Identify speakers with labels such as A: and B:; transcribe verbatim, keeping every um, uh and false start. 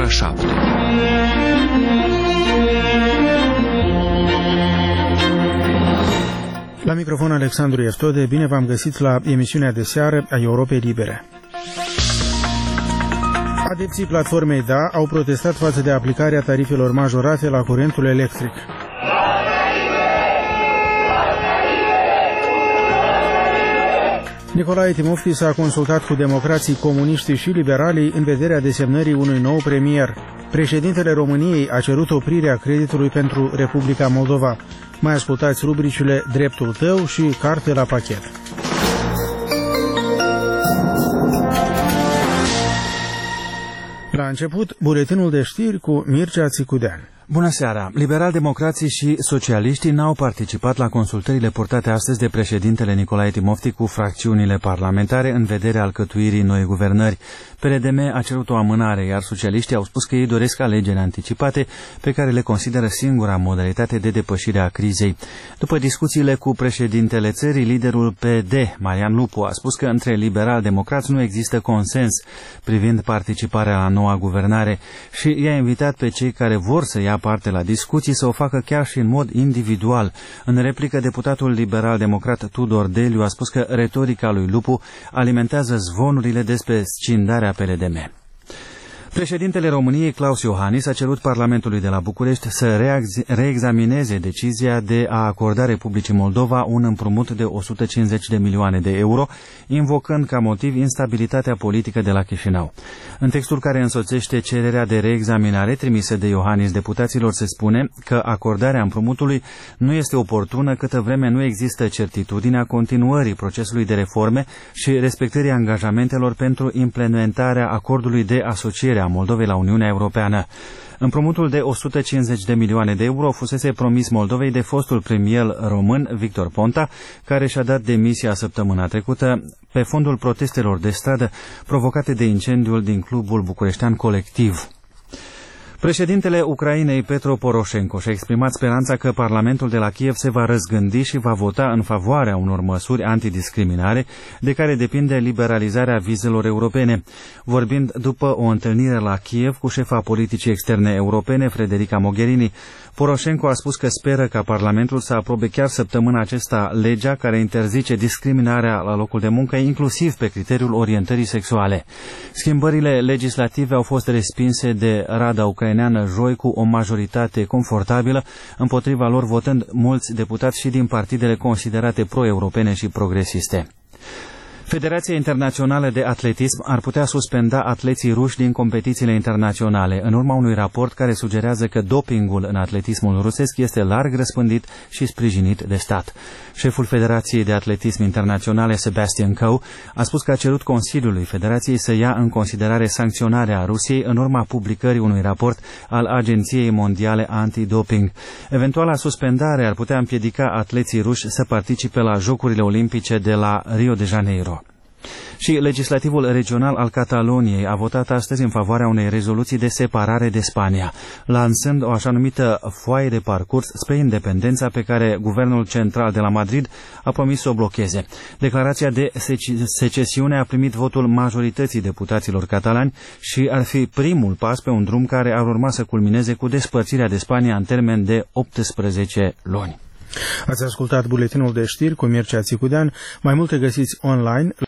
A: șapte.
B: La microfon Alexandru Eftode, bine v-am găsit la emisiunea de seară a Europei Libere. Adepții platformei D A au protestat față de aplicarea tarifelor majorate la curentul electric. Nicolae Timofti s-a consultat cu democrații, comuniștii și liberalii în vederea desemnării unui nou premier. Președintele României a cerut oprirea creditului pentru Republica Moldova. Mai ascultați rubricile Dreptul tău și Carte la pachet. La început, buletinul de știri cu Mircea Țicudean.
C: Bună seara! Liberal-democrații și socialiștii n-au participat la consultările purtate astăzi de președintele Nicolae Timofti cu fracțiunile parlamentare în vederea alcătuirii noi guvernări. P R D M a cerut o amânare, iar socialiștii au spus că ei doresc alegeri anticipate, pe care le consideră singura modalitate de depășire a crizei. După discuțiile cu președintele țării, liderul P D, Marian Lupu, a spus că între liberal-democrați nu există consens privind participarea la noua guvernare și i-a invitat pe cei care vor să ia parte la discuții să o facă chiar și în mod individual. În replică, deputatul liberal-democrat Tudor Deliu a spus că retorica lui Lupu alimentează zvonurile despre scindarea P R D M. Președintele României, Klaus Iohannis, a cerut Parlamentului de la București să reexamineze decizia de a acorda Republicii Moldova un împrumut de o sută cincizeci de milioane de euro, invocând ca motiv instabilitatea politică de la Chișinău. În textul care însoțește cererea de reexaminare trimisă de Iohannis deputaților se spune că acordarea împrumutului nu este oportună câtă vreme nu există certitudinea continuării procesului de reforme și respectării angajamentelor pentru implementarea acordului de asociere a Moldovei la Uniunea Europeană. Împrumutul de o sută cincizeci de milioane de euro fusese promis Moldovei de fostul premier român Victor Ponta, care și-a dat demisia săptămâna trecută pe fondul protestelor de stradă provocate de incendiul din clubul bucureștean Colectiv. Președintele Ucrainei, Petro Poroșenko, și-a exprimat speranța că Parlamentul de la Kiev se va răzgândi și va vota în favoarea unor măsuri antidiscriminare, de care depinde liberalizarea vizelor europene. Vorbind după o întâlnire la Kiev cu șefa politicii externe europene, Federica Mogherini, Poroșenko a spus că speră ca Parlamentul să aprobe chiar săptămâna acesta legea care interzice discriminarea la locul de muncă, inclusiv pe criteriul orientării sexuale. Schimbările legislative au fost respinse de Rada Ucraineană joi cu o majoritate confortabilă, împotriva lor votând mulți deputați și din partidele considerate pro-europene și progresiste. Federația Internațională de Atletism ar putea suspenda atleții ruși din competițiile internaționale, în urma unui raport care sugerează că dopingul în atletismul rusesc este larg răspândit și sprijinit de stat. Șeful Federației de Atletism Internaționale, Sebastian Coe, a spus că a cerut Consiliului Federației să ia în considerare sancționarea Rusiei în urma publicării unui raport al Agenției Mondiale Antidoping. Eventuala suspendare ar putea împiedica atleții ruși să participe la Jocurile Olimpice de la Rio de Janeiro. Și legislativul regional al Cataloniei a votat astăzi în favoarea unei rezoluții de separare de Spania, lansând o așa numită foaie de parcurs spre independența pe care guvernul central de la Madrid a promis să o blocheze. Declarația de secesiune a primit votul majorității deputaților catalani și ar fi primul pas pe un drum care ar urma să culmineze cu despărțirea de Spania în termen de optsprezece luni.
B: Ați ascultat buletinul de știri cu Mircea Țicudean. Mai multe găsiți online